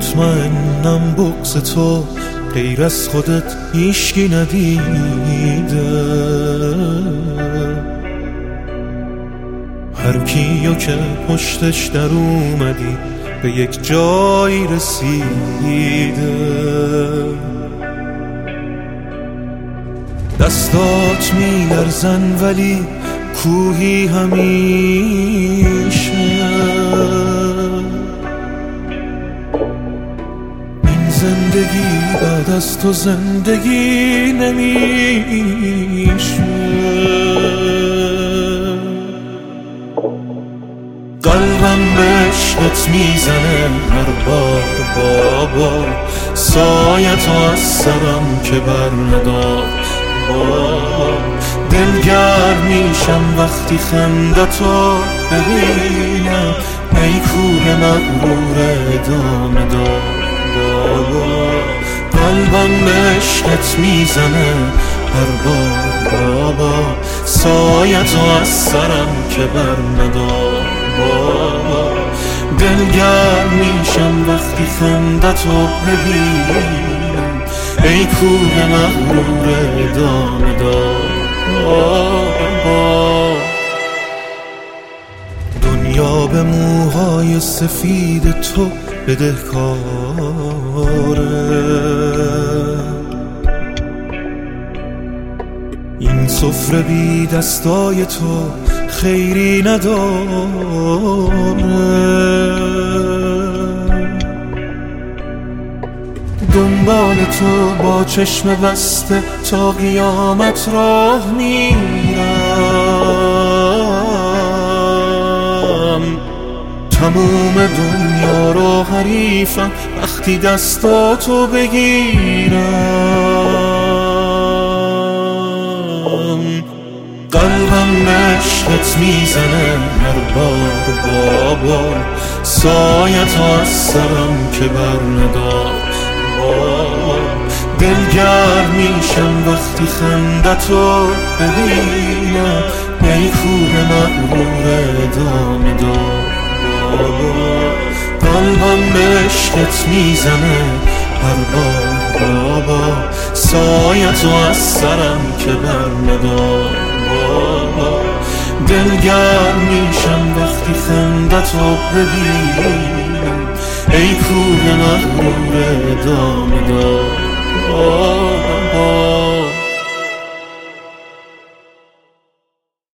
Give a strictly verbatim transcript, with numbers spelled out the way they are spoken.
مطمئنم بغض تو غیر از خودت هیچکی ندیده. هر کیو که پشتش در اومدی به یک جایی رسیده. دستات میلرزن ولی کوهی همیشه. این زندگی بعد از تو زندگی نمیشه. قلبم به عشقت میزنه هر بار بابا، سایت و از سرم که بر ندار بابا. دلگرم میشم وقتی خندتو ببینم، ای کوه مغرور ادامه دار بابا. قلبم به عشقت میزنه هر بار بابا، سایت و از سرم که بر ندار بابا. دلگرم میشم وقتی خندتو ببینم، ای کوه مغرور ادامه دار بابا. دنیا به موهای سفید تو بدهکاره. این سفره بی دستای تو خیری نداره. دنبال تو با چشم بسته تا قیامت راه میرم. تموم دنیا رو حریفم وقتی دستاتو بگیرم. قلبم به عشقت میزنه هر بار بابا، سایت و از سرم که بر ندار بابا. دلگرم میشم وقتی خندتو ببینم، ای کوه مغرور ادامه دار بابا. قلبم به عشقت میزنه هر بار بابا، سایت و از سرم که بر ندار بابا. دلگرم میشم وقتی خندتو ببینم، ای کوه مغرور ادامه دار بابا.